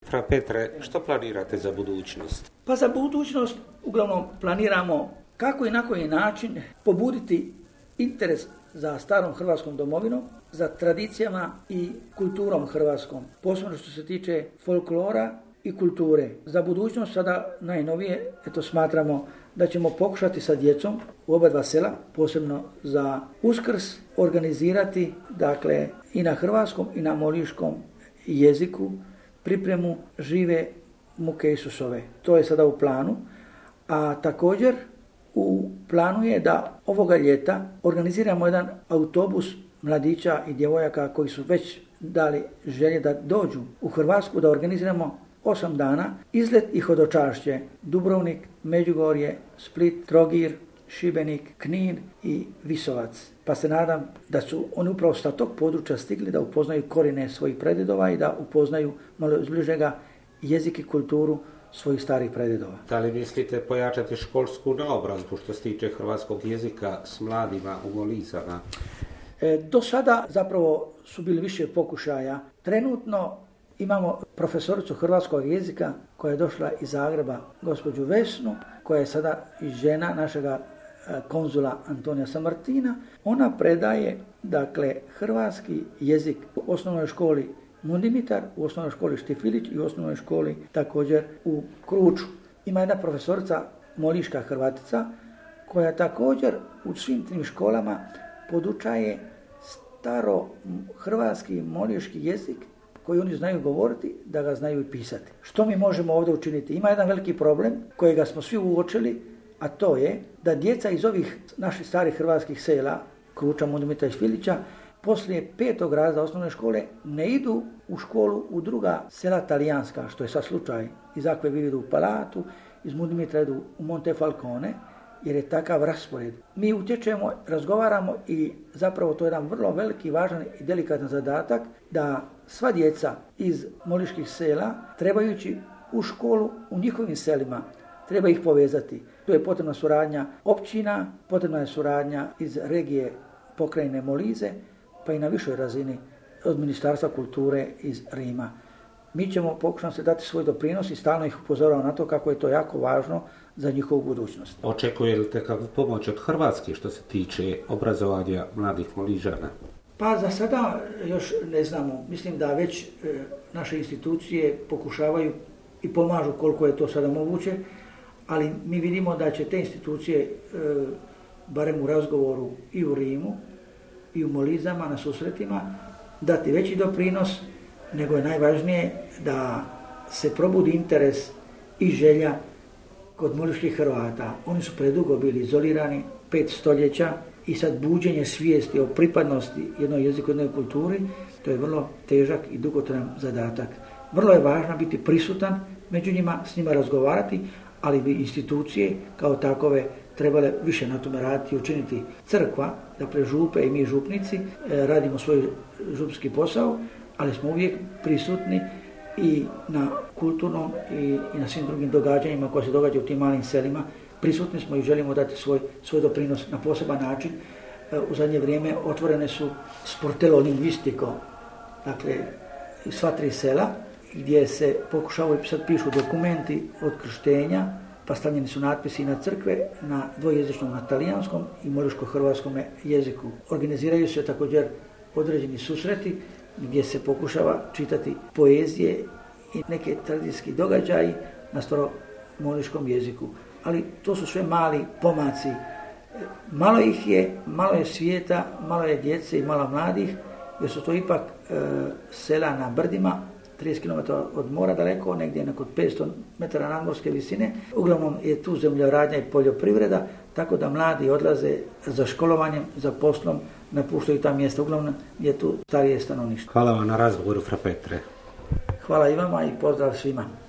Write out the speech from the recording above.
Fra Petre, što planirate za budućnost? Pa za budućnost uglavnom planiramo kako i na koji način pobuditi interes za starom hrvatskom domovinom, za tradicijama i kulturom hrvatskom, posebno što se tiče folklora i kulture. Za budućnost sada najnovije, smatramo da ćemo pokušati sa djecom u oba dva sela, posebno za Uskrs, organizirati i na hrvatskom i na moliškom jeziku pripremu žive muke Isusove. To je sada u planu, a također u planu je da ovoga ljeta organiziramo jedan autobus mladića i djevojaka koji su već dali želje da dođu u Hrvatsku, da organiziramo 8 dana izlet i hodočašće Dubrovnik, Međugorje, Split, Trogir, Šibenik, Knin i Visovac. Pa se nadam da su oni upravo sa tog područja stigli da upoznaju korijene svojih pradjedova i da upoznaju malo izbližega jezik i kulturu svojih starih pradjedova. Da li mislite pojačati školsku naobrazbu što se tiče hrvatskog jezika s mladima u Molizama? Do sada zapravo su bili više pokušaja. Trenutno imamo profesoricu hrvatskog jezika koja je došla iz Zagreba, gospođu Vesnu, koja je sada i žena našega konzula Antonija Sammartina. Ona predaje hrvatski jezik u osnovnoj školi Mundimitar, u osnovnoj školi Štifilić i u osnovnoj školi također u Kruču. Ima jedna profesorica moliška Hrvatica koja također u svim tim školama podučaje staro hrvatski moliški jezik koji oni znaju govoriti, da ga znaju i pisati. Što mi možemo ovdje učiniti? Ima jedan veliki problem kojega smo svi uočili, a to je da djeca iz ovih naših starih hrvatskih sela, Kruča, Mundimita i Šfilića, poslije 5. razreda osnovne škole ne idu u školu u druga sela talijanska, što je sad slučaj. Iz Akve idu u Palatu, iz Mundimitra idu u Montefalcone, jer je takav raspored. Mi utječemo, razgovaramo i zapravo to je jedan vrlo veliki, važan i delikatan zadatak da sva djeca iz moliških sela trebaju ići u školu u njihovim selima. Treba ih povezati. Tu je potrebna suradnja općina, potrebna je suradnja iz regije pokrajine Molize, pa i na višoj razini od Ministarstva kulture iz Rima. Mi ćemo pokušati se dati svoj doprinos i stalno ih upozoravamo na to kako je to jako važno za njihovu budućnost. Očekujete kakvu pomoć od Hrvatske što se tiče obrazovanja mladih Moližana? Pa za sada još ne znamo. Mislim da već naše institucije pokušavaju i pomažu koliko je to sada moguće, ali mi vidimo da će te institucije, barem u razgovoru i u Rimu i u Molizama na susretima, dati veći doprinos, nego je najvažnije da se probudi interes i želja kod moliških Hrvata. Oni su predugo bili izolirani, 5 stoljeća, i sad buđenje svijesti o pripadnosti jednoj jeziku, jednoj kulturi, to je vrlo težak i dugotrajan zadatak. Vrlo je važno biti prisutan među njima, s njima razgovarati, ali bi institucije kao takove trebale više na tome raditi i učiniti. Crkva, dakle župe i mi župnici, radimo svoj župski posao, ali smo uvijek prisutni i na kulturnom i na svim drugim događanjima koja se događaju u tim malim selima. Prisutni smo i želimo dati svoj doprinos na poseban način. U zadnje vrijeme otvorene su sportelo lingvistiko, dakle sva 3 sela, gdje se pokušavaju, sad pišu dokumenti od krštenja, pa stavljeni su natpisi na crkve na dvojezičnom, na talijanskom i moliško-hrvatskom jeziku. Organiziraju se također određeni susreti gdje se pokušava čitati poezije i neke tradicijski događaji na staromoliškom jeziku. Ali to su sve mali pomaci. Malo ih je, malo je svijeta, malo je djece i malo mladih, jer su to ipak sela na brdima, 30 km od mora daleko, negdje kod 500 metara nadmorske visine. Uglavnom je tu zemljoradnja i poljoprivreda, tako da mladi odlaze za školovanjem, za poslom, napuštaju ta mjesta. Uglavnom je tu starije stanovništvo. Hvala vam na razgovoru, fra Petre. Hvala i vama i pozdrav svima.